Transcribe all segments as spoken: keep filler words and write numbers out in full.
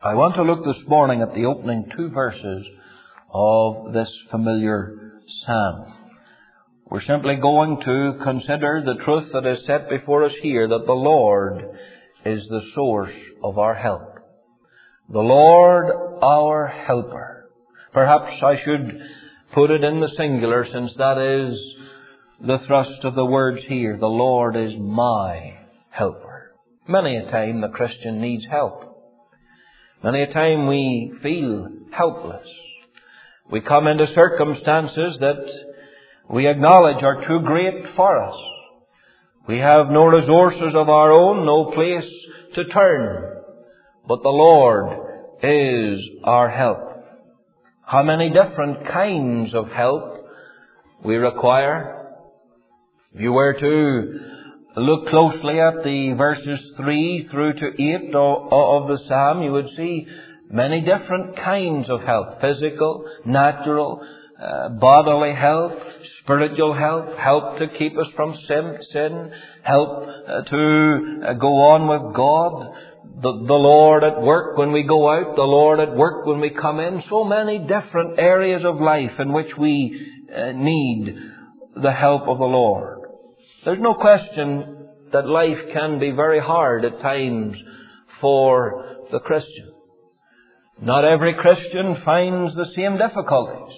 I want to look this morning at the opening two verses of this familiar psalm. We're simply going to consider the truth that is set before us here, that the Lord is the source of our help. The Lord our helper. Perhaps I should put it in the singular, since that is the thrust of the words here. The Lord is my helper. Many a time the Christian needs help. Many a time we feel helpless. We come into circumstances that we acknowledge are too great for us. We have no resources of our own, no place to turn. But the Lord is our help. How many different kinds of help we require? If you were to look closely at the verses three through to eight of the psalm, you would see many different kinds of help. Physical, natural, uh, bodily help, spiritual help, help to keep us from sin, sin help uh, to uh, go on with God. The, the Lord at work when we go out, the Lord at work when we come in. So many different areas of life in which we uh, need the help of the Lord. There's no question that life can be very hard at times for the Christian. Not every Christian finds the same difficulties,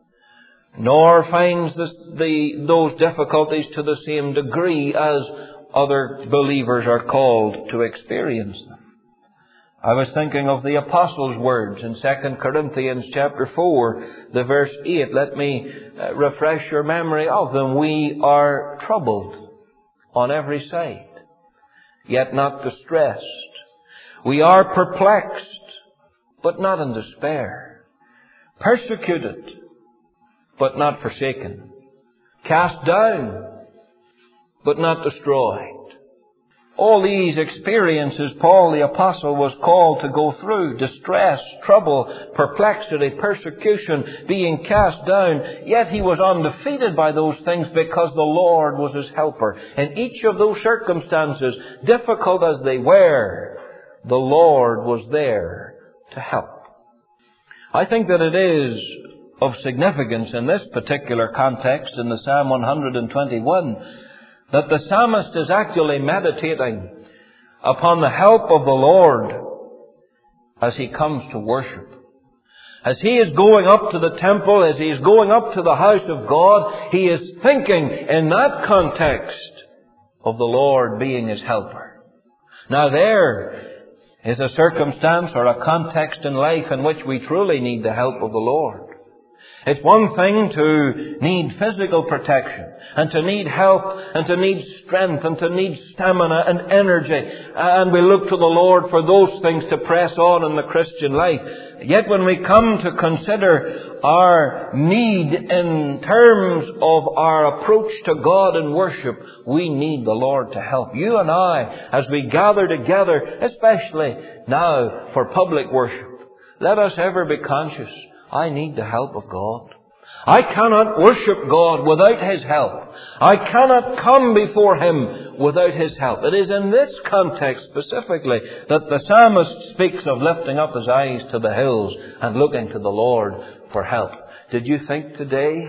nor finds the, the, those difficulties to the same degree as other believers are called to experience them. I was thinking of the Apostles' words in Second Corinthians chapter four, the verse eight. Let me uh, refresh your memory of them. We are troubled on every side, yet not distressed. We are perplexed, but not in despair. Persecuted, but not forsaken. Cast down, but not destroyed. All these experiences Paul the Apostle was called to go through. Distress, trouble, perplexity, persecution, being cast down. Yet he was undefeated by those things because the Lord was his helper. In each of those circumstances, difficult as they were, the Lord was there to help. I think that it is of significance in this particular context, in the Psalm one twenty-one, that the psalmist is actually meditating upon the help of the Lord as he comes to worship. As he is going up to the temple, as he is going up to the house of God, he is thinking in that context of the Lord being his helper. Now there is a circumstance or a context in life in which we truly need the help of the Lord. It's one thing to need physical protection and to need help and to need strength and to need stamina and energy. And we look to the Lord for those things to press on in the Christian life. Yet when we come to consider our need in terms of our approach to God in worship, we need the Lord to help. You and I, as we gather together, especially now for public worship, let us ever be conscious, I need the help of God. I cannot worship God without his help. I cannot come before him without his help. It is in this context specifically that the psalmist speaks of lifting up his eyes to the hills and looking to the Lord for help. Did you think today,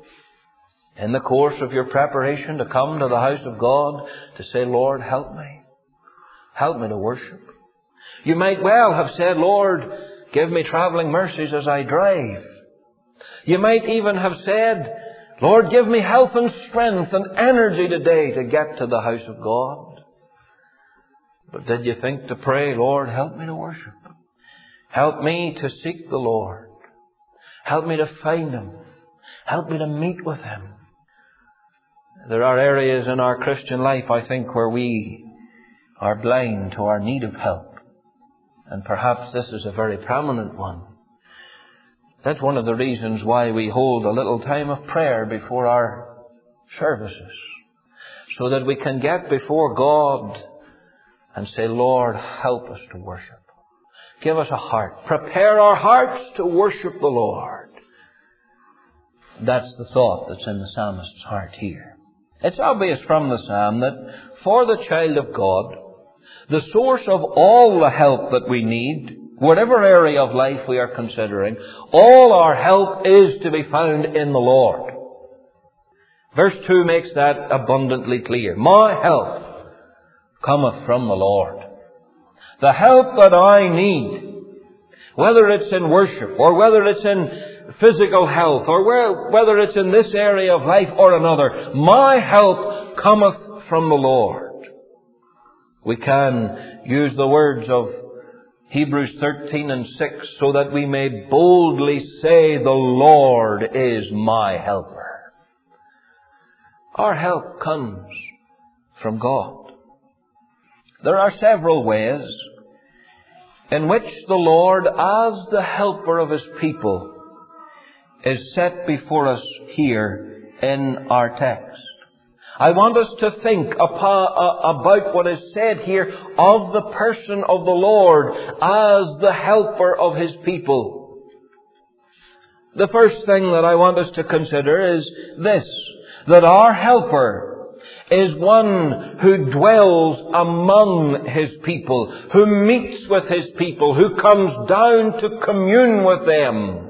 in the course of your preparation to come to the house of God, to say, Lord, help me. Help me to worship. You might well have said, Lord, give me travelling mercies as I drive. You might even have said, Lord, give me health and strength and energy today to get to the house of God. But did you think to pray, Lord, help me to worship? Help me to seek the Lord. Help me to find him. Help me to meet with him. There are areas in our Christian life, I think, where we are blind to our need of help. And perhaps this is a very prominent one. That's one of the reasons why we hold a little time of prayer before our services, so that we can get before God and say, Lord, help us to worship. Give us a heart. Prepare our hearts to worship the Lord. That's the thought that's in the psalmist's heart here. It's obvious from the psalm that for the child of God, the source of all the help that we need whatever area of life we are considering, all our help is to be found in the Lord. Verse two makes that abundantly clear. My help cometh from the Lord. The help that I need, whether it's in worship or whether it's in physical health or where, whether it's in this area of life or another, my help cometh from the Lord. We can use the words of Hebrews thirteen and six so that we may boldly say, the Lord is my helper. Our help comes from God. There are several ways in which the Lord, as the helper of His people, is set before us here in our text. I want us to think about what is said here of the person of the Lord as the helper of His people. The first thing that I want us to consider is this, that our helper is one who dwells among His people, who meets with His people, who comes down to commune with them.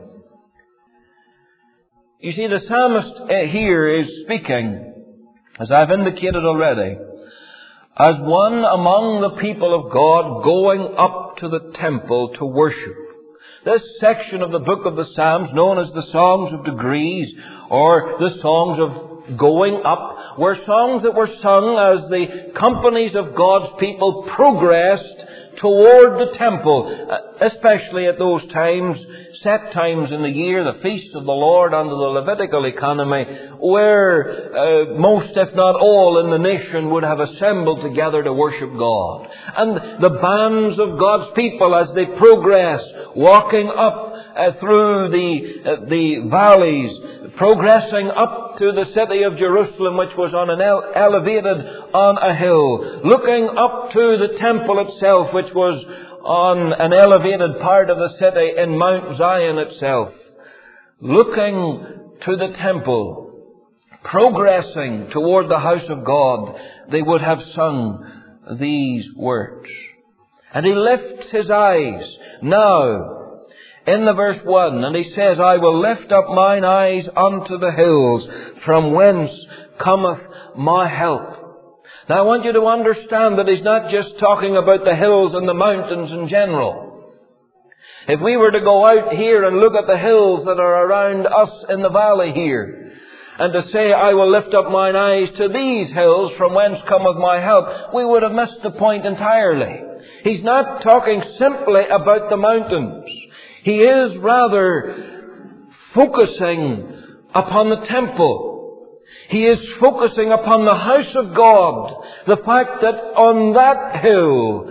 You see, the psalmist here is speaking, as I've indicated already, as one among the people of God going up to the temple to worship. This section of the book of the Psalms, known as the Songs of Degrees, or the Songs of Going Up, were songs that were sung as the companies of God's people progressed toward the temple, especially at those times, set times in the year, the feasts of the Lord under the Levitical economy, where uh, most, if not all, in the nation would have assembled together to worship God. And the bands of God's people, as they progress, walking up uh, through the uh, the valleys, progressing up to the city of Jerusalem, which was on an ele- elevated on a hill, looking up to the temple itself, which was on an elevated part of the city in Mount Zion itself, looking to the temple, progressing toward the house of God, they would have sung these words. And he lifts his eyes now in the verse one, and he says, I will lift up mine eyes unto the hills, from whence cometh my help. Now I want you to understand that he's not just talking about the hills and the mountains in general. If we were to go out here and look at the hills that are around us in the valley here, and to say, I will lift up mine eyes to these hills, from whence cometh my help, we would have missed the point entirely. He's not talking simply about the mountains. He is rather focusing upon the temple. He is focusing upon the house of God. The fact that on that hill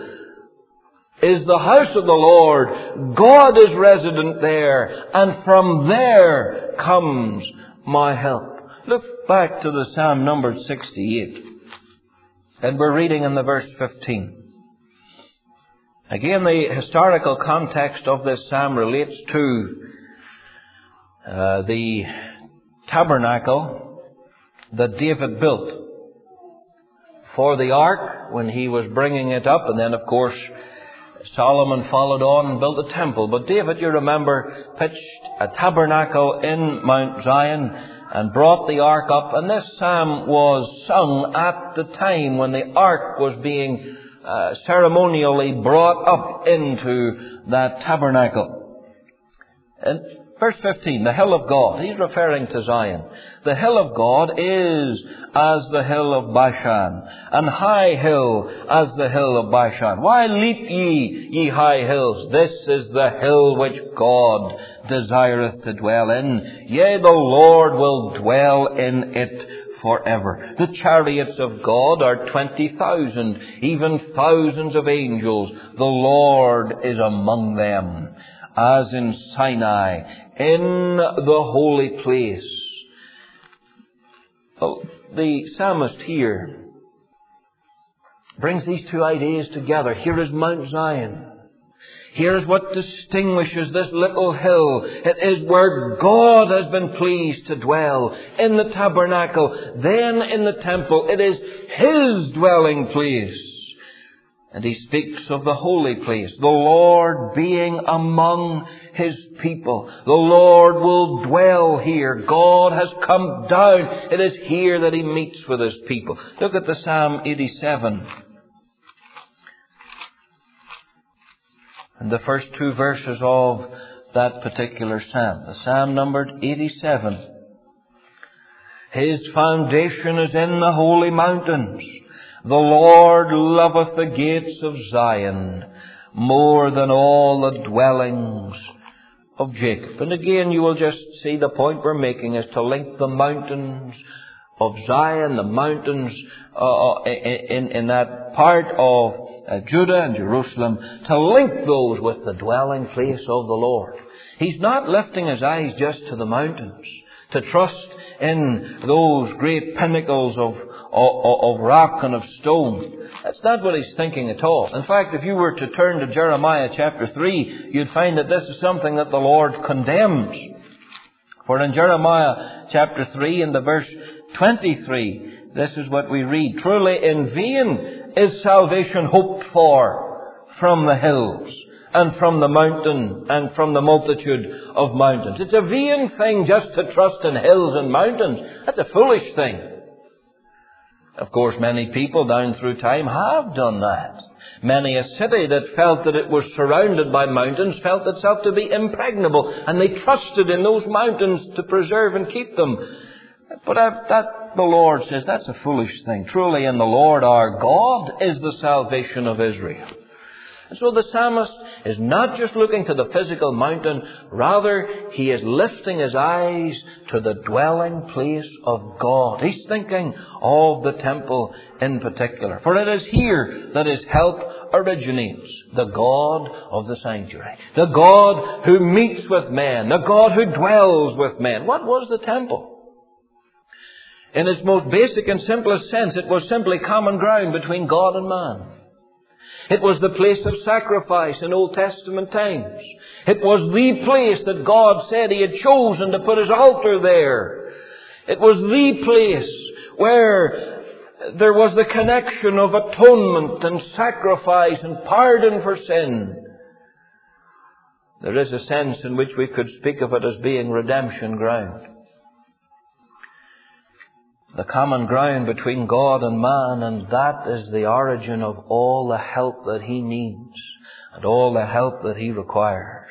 is the house of the Lord. God is resident there. And from there comes my help. Look back to the Psalm numbered sixty-eight. And we're reading in the verse fifteen. Again, the historical context of this psalm relates to uh, the tabernacle that David built for the ark when he was bringing it up. And then, of course, Solomon followed on and built a temple. But David, you remember, pitched a tabernacle in Mount Zion and brought the ark up. And this psalm was sung at the time when the ark was being uh, ceremonially brought up into that tabernacle. And verse fifteen, the hill of God. He's referring to Zion. The hill of God is as the hill of Bashan, and high hill as the hill of Bashan. Why leap ye, ye high hills? This is the hill which God desireth to dwell in. Yea, the Lord will dwell in it forever. The chariots of God are twenty thousand, even thousands of angels. The Lord is among them, as in Sinai, in the holy place. Well, the psalmist here brings these two ideas together. Here is Mount Zion. Here is what distinguishes this little hill. It is where God has been pleased to dwell, in the tabernacle, then in the temple. It is His dwelling place. And he speaks of the holy place, the Lord being among His people. The Lord will dwell here. God has come down. It is here that He meets with His people. Look at the Psalm eighty-seven. And the first two verses of that particular psalm. The psalm numbered eighty-seven. His foundation is in the holy mountains. The Lord loveth the gates of Zion more than all the dwellings of Jacob. And again, you will just see the point we're making is to link the mountains of Zion, the mountains uh, in, in that part of uh, Judah and Jerusalem, to link those with the dwelling place of the Lord. He's not lifting His eyes just to the mountains, to trust in those great pinnacles of Of, of rock and of stone. That's not what he's thinking at all. In fact, if you were to turn to Jeremiah chapter three, you'd find that this is something that the Lord condemns. For in Jeremiah chapter three, in the verse twenty-three, this is what we read. Truly in vain is salvation hoped for from the hills, and from the mountain, and from the multitude of mountains. It's a vain thing just to trust in hills and mountains. That's a foolish thing. Of course, many people down through time have done that. Many a city that felt that it was surrounded by mountains felt itself to be impregnable, and they trusted in those mountains to preserve and keep them. But that, the Lord says, that's a foolish thing. Truly in the Lord our God is the salvation of Israel. And so the psalmist is not just looking to the physical mountain, rather he is lifting his eyes to the dwelling place of God. He's thinking of the temple in particular. For it is here that his help originates. The God of the sanctuary. The God who meets with men. The God who dwells with men. What was the temple? In its most basic and simplest sense, it was simply common ground between God and man. It was the place of sacrifice in Old Testament times. It was the place that God said He had chosen to put His altar there. It was the place where there was the connection of atonement and sacrifice and pardon for sin. There is a sense in which we could speak of it as being redemption ground. The common ground between God and man, and that is the origin of all the help that he needs and all the help that he requires.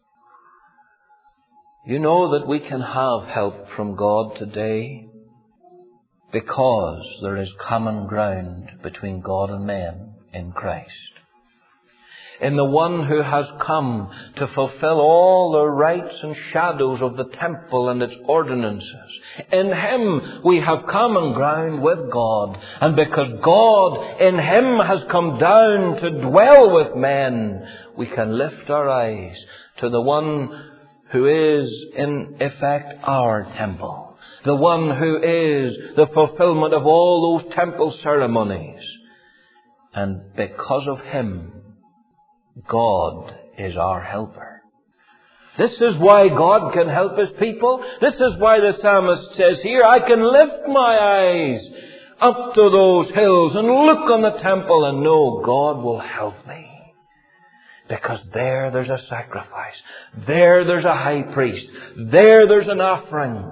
You know that we can have help from God today because there is common ground between God and men in Christ. In the one who has come to fulfill all the rites and shadows of the temple and its ordinances. In Him we have common ground with God. And because God in Him has come down to dwell with men, we can lift our eyes to the one who is in effect our temple. The one who is the fulfillment of all those temple ceremonies. And because of Him, God is our helper. This is why God can help His people. This is why the psalmist says here, I can lift my eyes up to those hills and look on the temple and know God will help me. Because there there's a sacrifice. There there's a high priest. There there's an offering.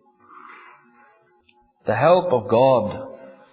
The help of God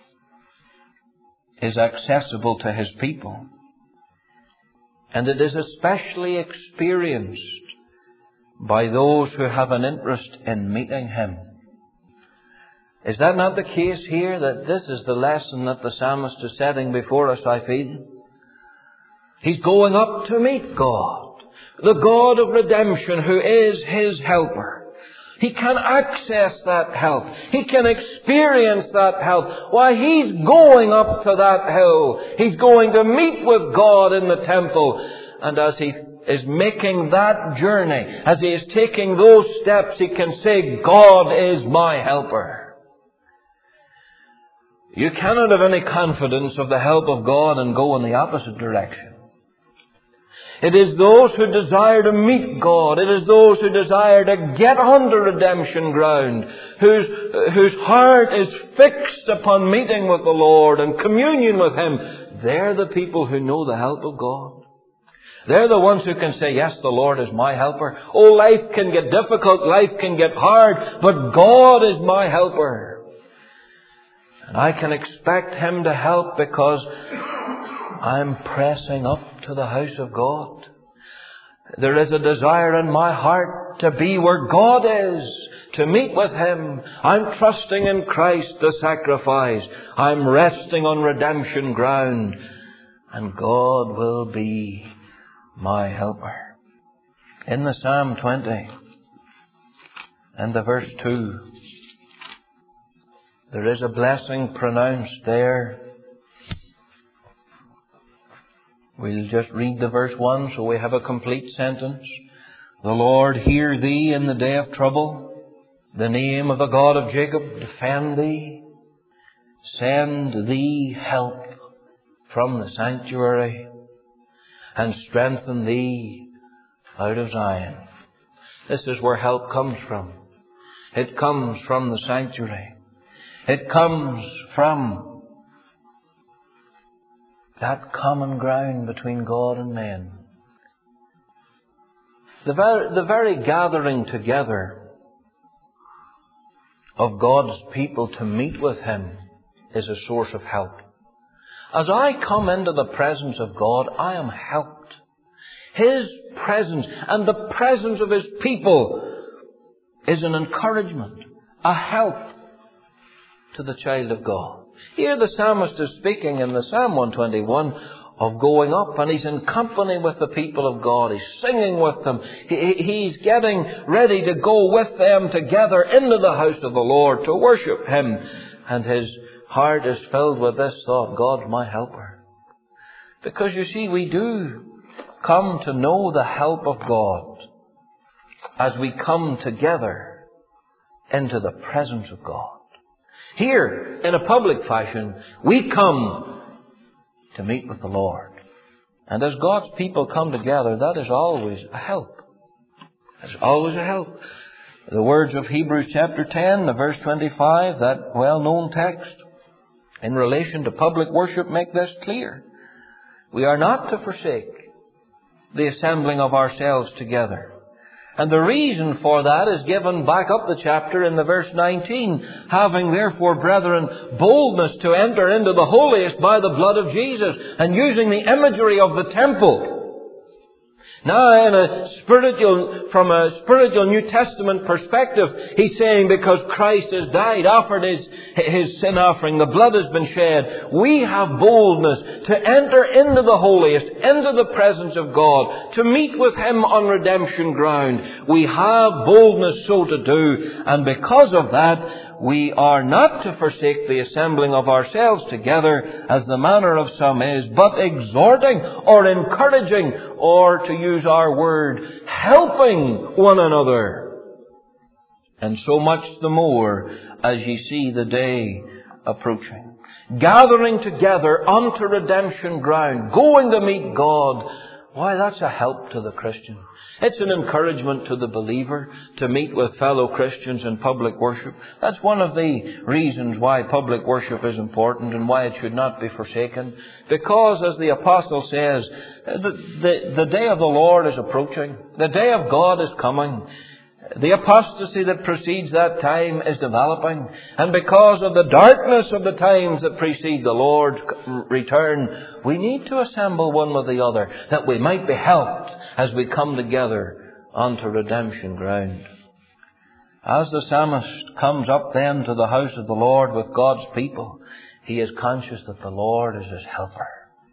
is accessible to His people. And it is especially experienced by those who have an interest in meeting Him. Is that not the case here? That this is the lesson that the psalmist is setting before us, I feel. He's going up to meet God. The God of redemption who is His helper. He can access that help. He can experience that help. Why, He's going up to that hill. He's going to meet with God in the temple. And as He is making that journey, as He is taking those steps, He can say, God is my helper. You cannot have any confidence of the help of God and go in the opposite direction. It is those who desire to meet God. It is those who desire to get onto redemption ground, whose, whose heart is fixed upon meeting with the Lord and communion with Him. they're the people who know the help of God. They're the ones who can say, yes, the Lord is my helper. Oh, life can get difficult, life can get hard, but God is my helper. And I can expect Him to help because I'm pressing up to the house of God. There is a desire in my heart to be where God is, to meet with Him. I'm trusting in Christ, the sacrifice. I'm resting on redemption ground. And God will be my helper. In the Psalm twenty and the verse two, there is a blessing pronounced there. We'll just read the verse one so we have a complete sentence. The Lord hear thee in the day of trouble. The name of the God of Jacob defend thee. Send thee help from the sanctuary and strengthen thee out of Zion. This is where help comes from. It comes from the sanctuary. It comes from that common ground between God and men. The very, the very gathering together of God's people to meet with Him is a source of help. As I come into the presence of God, I am helped. His presence and the presence of His people is an encouragement, a help to the child of God. Here the psalmist is speaking in the Psalm one twenty-one of going up, and he's in company with the people of God. He's singing with them. He, he's getting ready to go with them together into the house of the Lord to worship Him. And his heart is filled with this thought, God's my helper. Because you see, we do come to know the help of God as we come together into the presence of God. Here, in a public fashion, we come to meet with the Lord. And as God's people come together, that is always a help. It's always a help. The words of Hebrews chapter ten, the verse twenty-five, that well-known text, in relation to public worship, make this clear. We are not to forsake the assembling of ourselves together. And the reason for that is given back up the chapter in the verse nineteen. Having therefore, brethren, boldness to enter into the holiest by the blood of Jesus. And using the imagery of the temple. Now, in a spiritual, from a spiritual New Testament perspective, he's saying because Christ has died, offered his, his sin offering, the blood has been shed, we have boldness to enter into the holiest, into the presence of God, to meet with Him on redemption ground. We have boldness so to do, and because of that, we are not to forsake the assembling of ourselves together, as the manner of some is, but exhorting or encouraging, or to use our word, helping one another. And so much the more as ye see the day approaching. Gathering together unto redemption ground, going to meet God. Why, that's a help to the Christian. It's an encouragement to the believer to meet with fellow Christians in public worship. That's one of the reasons why public worship is important and why it should not be forsaken. Because, as the Apostle says, the, the, the day of the Lord is approaching. The day of God is coming. The apostasy that precedes that time is developing. And because of the darkness of the times that precede the Lord's return, we need to assemble one with the other, that we might be helped as we come together onto redemption ground. As the psalmist comes up then to the house of the Lord with God's people, he is conscious that the Lord is his helper.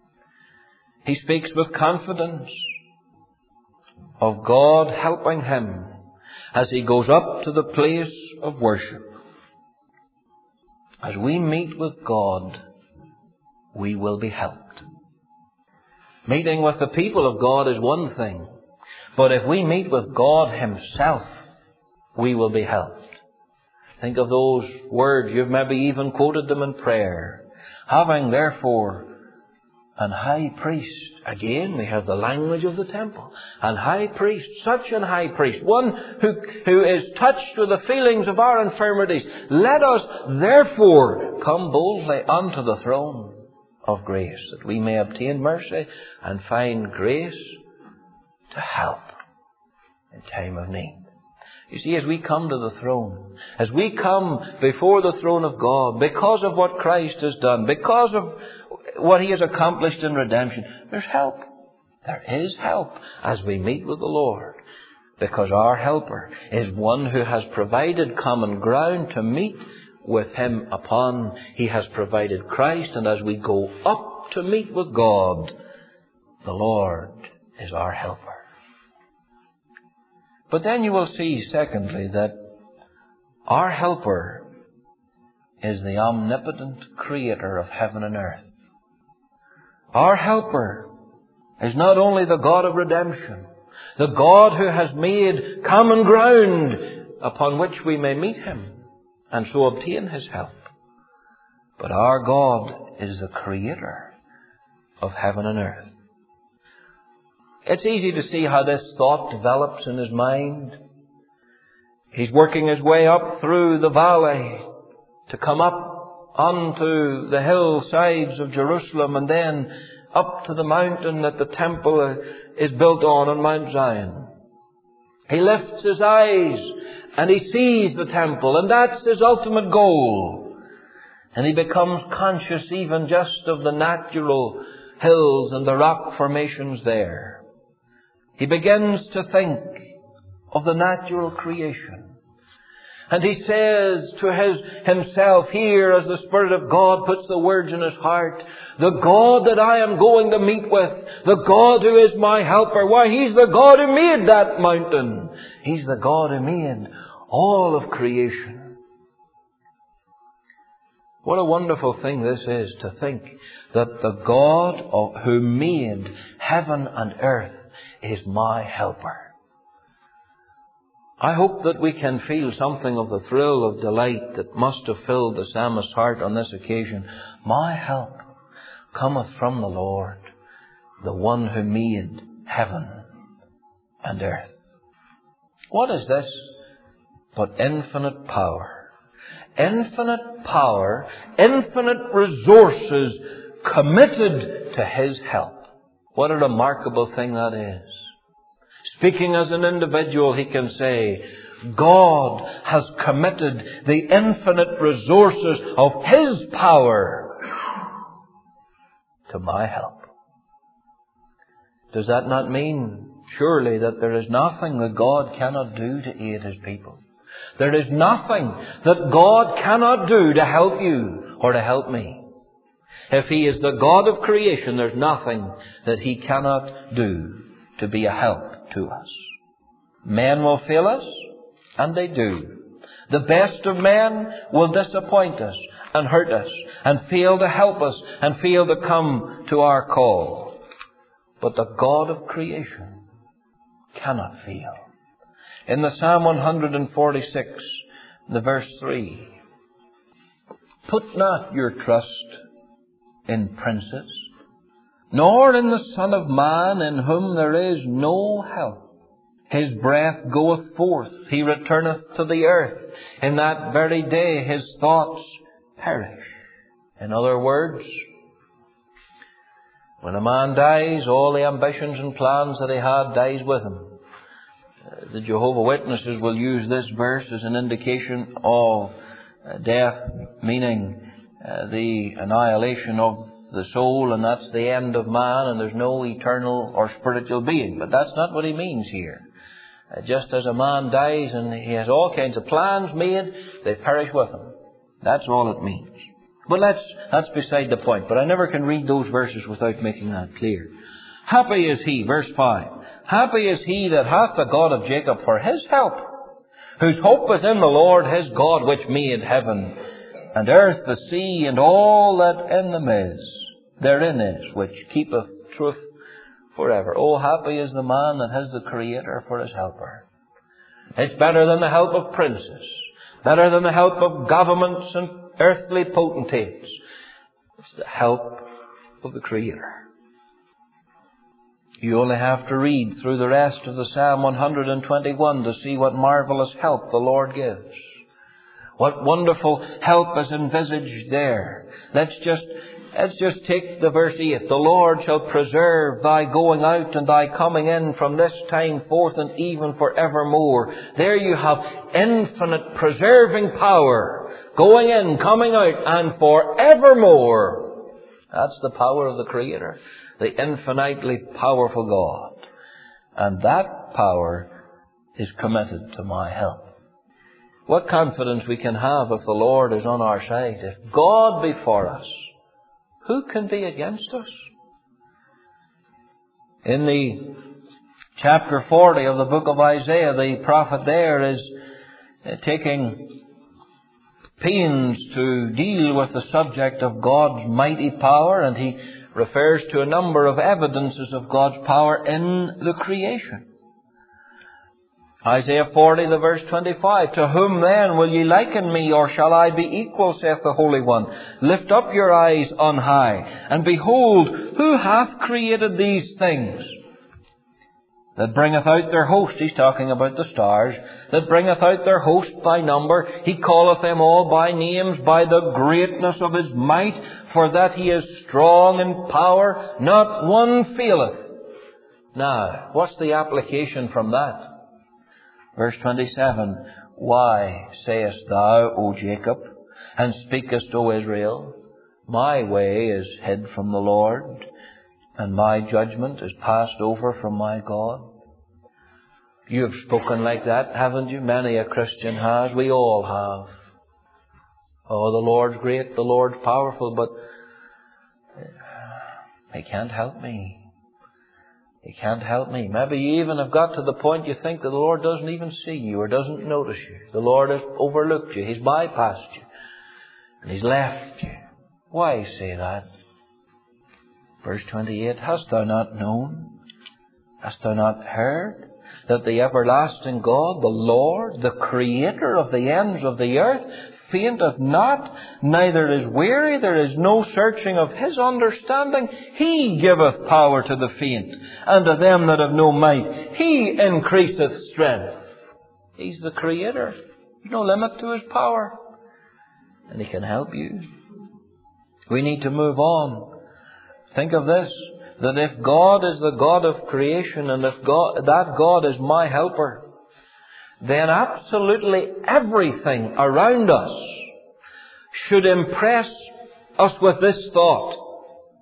He speaks with confidence of God helping him as he goes up to the place of worship. As we meet with God, we will be helped. Meeting with the people of God is one thing, but if we meet with God Himself, we will be helped. Think of those words, you've maybe even quoted them in prayer. Having therefore an high priest. Again, we have the language of the temple. An high priest, such an high priest, one who, who is touched with the feelings of our infirmities. Let us therefore come boldly unto the throne of grace, that we may obtain mercy and find grace to help in time of need. You see, as we come to the throne, as we come before the throne of God, because of what Christ has done, because of what He has accomplished in redemption, there's help. There is help as we meet with the Lord, because our helper is one who has provided common ground to meet with Him upon. He has provided Christ, and as we go up to meet with God, the Lord is our helper. But then you will see, secondly, that our helper is the omnipotent Creator of heaven and earth. Our helper is not only the God of redemption, the God who has made common ground upon which we may meet Him and so obtain His help, but our God is the Creator of heaven and earth. It's easy to see how this thought develops in his mind. He's working his way up through the valley to come up onto the hillsides of Jerusalem, and then up to the mountain that the temple is built on, on Mount Zion. He lifts his eyes and he sees the temple, and that's his ultimate goal. And he becomes conscious even just of the natural hills and the rock formations there. He begins to think of the natural creation. And he says to his, himself here, as the Spirit of God puts the words in his heart, the God that I am going to meet with, the God who is my helper, why, He's the God who made that mountain. He's the God who made all of creation. What a wonderful thing this is, to think that the God of, who made heaven and earth is my helper. I hope that we can feel something of the thrill of delight that must have filled the psalmist's heart on this occasion. My help cometh from the Lord, the one who made heaven and earth. What is this but infinite power? Infinite power, infinite resources committed to His help. What a remarkable thing that is. Speaking as an individual, he can say, God has committed the infinite resources of His power to my help. Does that not mean, surely, that there is nothing that God cannot do to aid His people? There is nothing that God cannot do to help you or to help me. If He is the God of creation, there's nothing that He cannot do to be a help to us. Men will fail us, and they do. The best of men will disappoint us and hurt us and fail to help us and fail to come to our call. But the God of creation cannot fail. In the Psalm one forty-six, the verse three, put not your trust in princes, nor in the Son of Man, in whom there is no help. His breath goeth forth, he returneth to the earth. In that very day his thoughts perish. In other words, when a man dies, all the ambitions and plans that he had dies with him. The Jehovah Witnesses will use this verse as an indication of death, meaning uh, the annihilation of the soul, and that's the end of man, and there's no eternal or spiritual being. But that's not what he means here. Uh, just as a man dies and he has all kinds of plans made, they perish with him. That's all it means. But let's, that's beside the point. But I never can read those verses without making that clear. Happy is he, verse five, happy is he that hath the God of Jacob for his help, whose hope is in the Lord his God, which made heaven and earth, the sea, and all that in them is, therein is, which keepeth truth forever. Oh, happy is the man that has the Creator for his helper. It's better than the help of princes, better than the help of governments and earthly potentates. It's the help of the Creator. You only have to read through the rest of the Psalm one twenty-one to see what marvelous help the Lord gives. What wonderful help is envisaged there. Let's just Let's just take the verse eight. The Lord shall preserve thy going out and thy coming in from this time forth and even for evermore. There you have infinite preserving power. Going in, coming out, and for evermore. That's the power of the Creator. The infinitely powerful God. And that power is committed to my help. What confidence we can have if the Lord is on our side. If God be for us, who can be against us? In the chapter forty of the book of Isaiah, the prophet there is taking pains to deal with the subject of God's mighty power, and he refers to a number of evidences of God's power in the creation. Isaiah forty, the verse twenty-five, to whom then will ye liken me, or shall I be equal, saith the Holy One? Lift up your eyes on high, and behold, who hath created these things? That bringeth out their host, he's talking about the stars, that bringeth out their host by number. He calleth them all by names, by the greatness of his might, for that he is strong in power, not one faileth. Now, what's the application from that? Verse twenty-seven, why sayest thou, O Jacob, and speakest, O Israel, my way is hid from the Lord, and my judgment is passed over from my God? You have spoken like that, haven't you? Many a Christian has. We all have. Oh, the Lord's great, the Lord's powerful, but He can't help me. He can't help me. Maybe you even have got to the point you think that the Lord doesn't even see you or doesn't notice you. The Lord has overlooked you. He's bypassed you. And He's left you. Why say that? Verse twenty-eight, hast thou not known? Hast thou not heard that the everlasting God, the Lord, the Creator of the ends of the earth, fainteth not, neither is weary, there is no searching of His understanding. He giveth power to the faint, and to them that have no might He increaseth strength. He's the Creator. There's no limit to His power. And He can help you. We need to move on. Think of this, that if God is the God of creation, and if God, that God is my helper, then absolutely everything around us should impress us with this thought.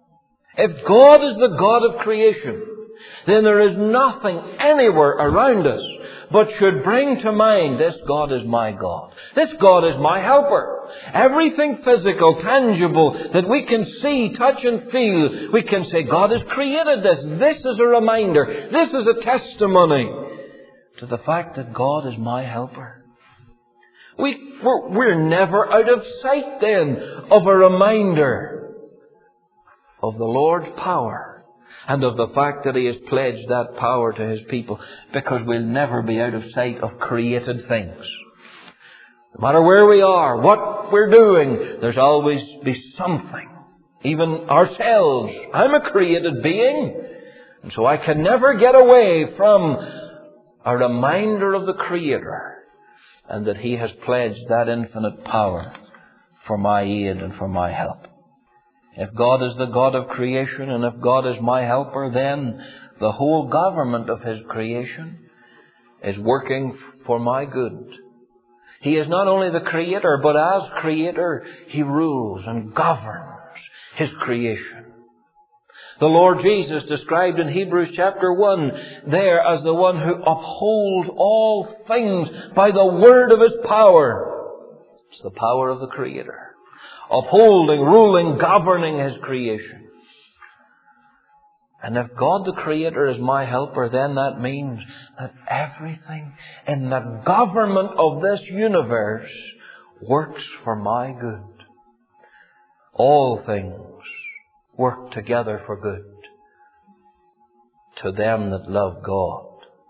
If God is the God of creation, then there is nothing anywhere around us but should bring to mind, this God is my God. This God is my helper. Everything physical, tangible, that we can see, touch and feel, we can say, God has created this. This is a reminder. This is a testimony to the fact that God is my helper. We, we're, we're never out of sight then of a reminder of the Lord's power and of the fact that He has pledged that power to His people, because we'll never be out of sight of created things. No matter where we are, what we're doing, there's always be something. Even ourselves. I'm a created being, and so I can never get away from a reminder of the Creator, and that He has pledged that infinite power for my aid and for my help. If God is the God of creation, and if God is my helper, then the whole government of His creation is working for my good. He is not only the Creator, but as Creator, He rules and governs His creation. The Lord Jesus, described in Hebrews chapter one, there as the one who upholds all things by the word of His power. It's the power of the Creator. Upholding, ruling, governing His creation. And if God the Creator is my helper, then that means that everything in the government of this universe works for my good. All things work together for good to them that love God.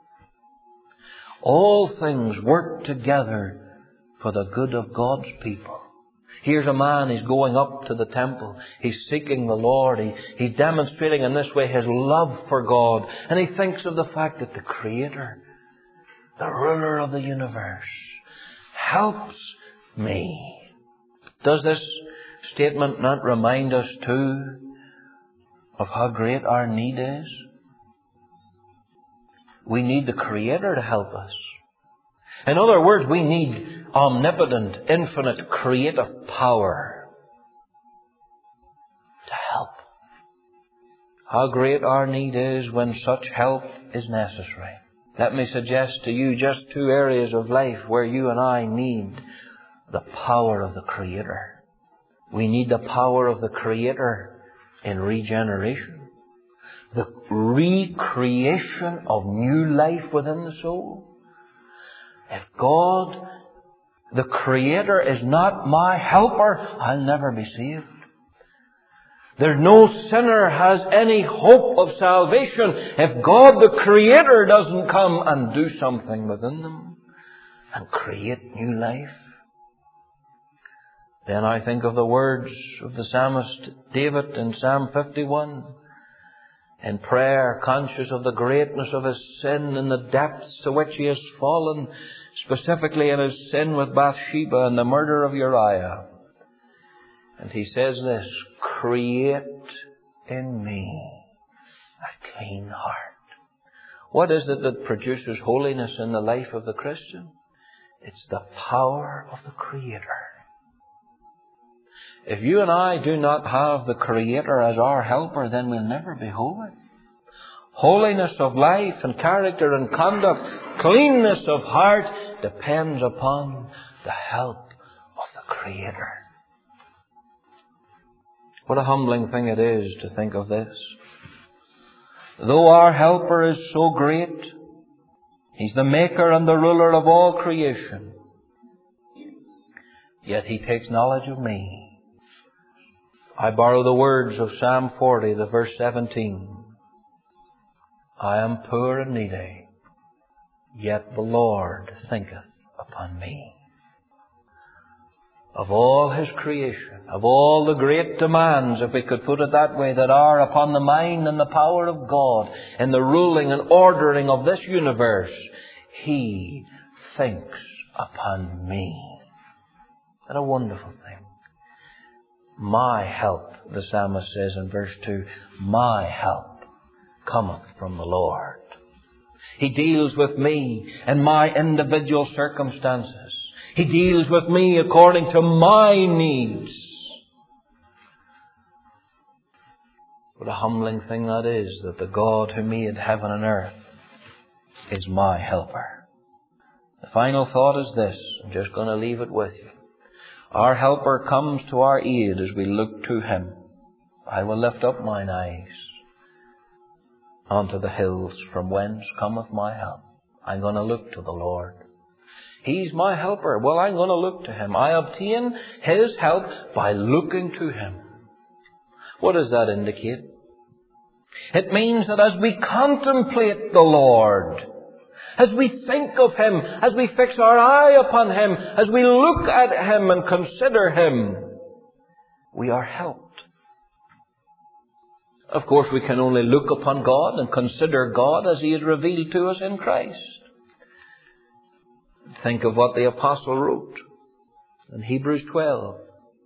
All things work together for the good of God's people. Here's a man, he's going up to the temple. He's seeking the Lord. He, he's demonstrating in this way his love for God. And he thinks of the fact that the Creator, the ruler of the universe, helps me. Does this statement not remind us too of how great our need is? We need the Creator to help us. In other words, we need omnipotent, infinite, creative power to help. How great our need is when such help is necessary. Let me suggest to you just two areas of life where you and I need the power of the Creator. We need the power of the Creator in regeneration, the recreation of new life within the soul. If God, the Creator, is not my helper, I'll never be saved. There's no sinner has any hope of salvation if God, the Creator, doesn't come and do something within them and create new life. Then I think of the words of the psalmist David in Psalm fifty-one. In prayer, conscious of the greatness of his sin and the depths to which he has fallen, specifically in his sin with Bathsheba and the murder of Uriah. And he says this, create in me a clean heart. What is it that produces holiness in the life of the Christian? It's the power of the Creator. If you and I do not have the Creator as our helper, then we'll never be holy. Holiness of life and character and conduct, cleanness of heart, depends upon the help of the Creator. What a humbling thing it is to think of this. Though our helper is so great, He's the maker and the ruler of all creation, yet He takes knowledge of me. I borrow the words of Psalm forty, the verse seventeen. I am poor and needy, yet the Lord thinketh upon me. Of all His creation, of all the great demands, if we could put it that way, that are upon the mind and the power of God in the ruling and ordering of this universe, He thinks upon me. What a wonderful thing. My help, the psalmist says in verse two, my help cometh from the Lord. He deals with me and my individual circumstances. He deals with me according to my needs. What a humbling thing that is, that the God who made heaven and earth is my helper. The final thought is this. I'm just going to leave it with you. Our helper comes to our aid as we look to Him. I will lift up mine eyes unto the hills, from whence cometh my help. I'm going to look to the Lord. He's my helper. Well, I'm going to look to Him. I obtain His help by looking to Him. What does that indicate? It means that as we contemplate the Lord, as we think of Him, as we fix our eye upon Him, as we look at Him and consider Him, we are helped. Of course, we can only look upon God and consider God as He is revealed to us in Christ. Think of what the Apostle wrote in Hebrews twelve.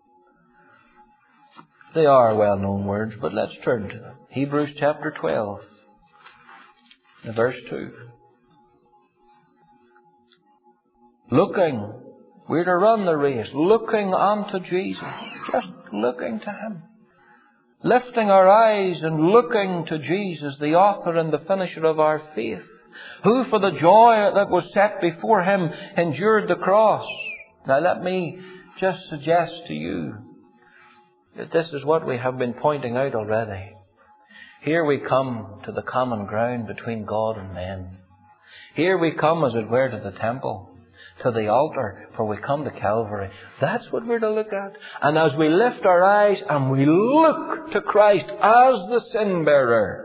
They are well-known words, but let's turn to them. Hebrews chapter twelve, verse two. Looking, we're to run the race, looking unto Jesus, just looking to Him. Lifting our eyes and looking to Jesus, the author and the finisher of our faith, who for the joy that was set before Him endured the cross. Now let me just suggest to you that this is what we have been pointing out already. Here we come to the common ground between God and men. Here we come, as it were, to the temple, to the altar, for we come to Calvary. That's what we're to look at. And as we lift our eyes and we look to Christ as the sin bearer.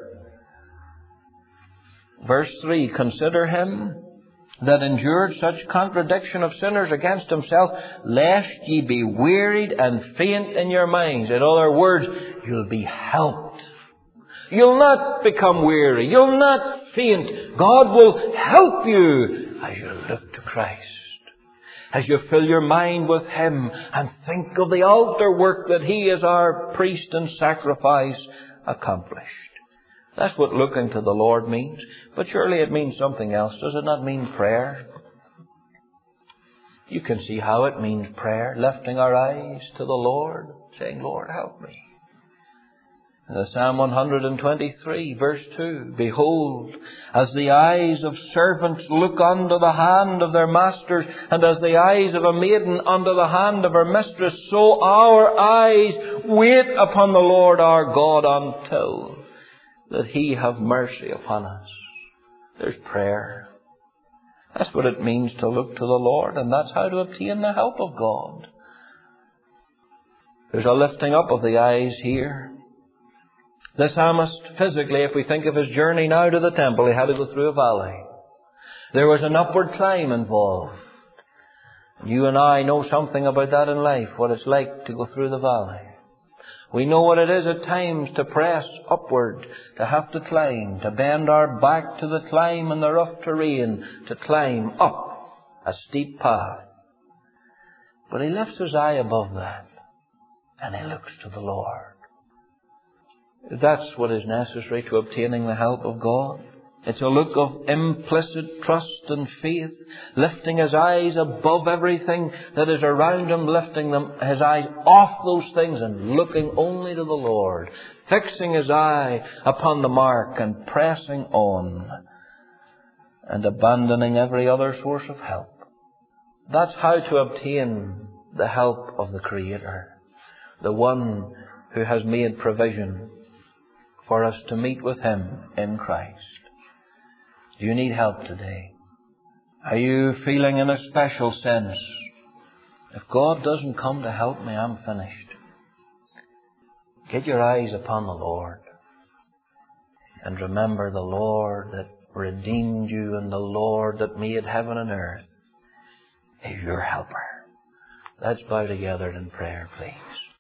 Verse three, consider Him that endured such contradiction of sinners against Himself, lest ye be wearied and faint in your minds. In other words, you'll be helped. You'll not become weary. You'll not faint. God will help you as you look to Christ. as you fill your mind with Him and think of the altar work that He as our priest and sacrifice accomplished. That's what looking to the Lord means. But surely it means something else. Does it not mean prayer? You can see how it means prayer, lifting our eyes to the Lord, saying, Lord, help me. The Psalm one twenty-three, verse two, Behold, as the eyes of servants look unto the hand of their masters, and as the eyes of a maiden unto the hand of her mistress, so our eyes wait upon the Lord our God until that He have mercy upon us. There's prayer. That's what it means to look to the Lord, and that's how to obtain the help of God. There's a lifting up of the eyes here. The psalmist, physically, if we think of his journey now to the temple, he had to go through a valley. There was an upward climb involved. You and I know something about that in life, what it's like to go through the valley. We know what it is at times to press upward, to have to climb, to bend our back to the climb in the rough terrain, to climb up a steep path. But he lifts his eye above that, and he looks to the Lord. That's what is necessary to obtaining the help of God. It's a look of implicit trust and faith, lifting his eyes above everything that is around him, lifting them, his eyes off those things and looking only to the Lord, fixing his eye upon the mark and pressing on and abandoning every other source of help. That's how to obtain the help of the Creator, the one who has made provision for us to meet with Him in Christ. Do you need help today? Are you feeling in a special sense, if God doesn't come to help me, I'm finished? Get your eyes upon the Lord. And remember the Lord that redeemed you and the Lord that made heaven and earth is your helper. Let's bow together in prayer, please.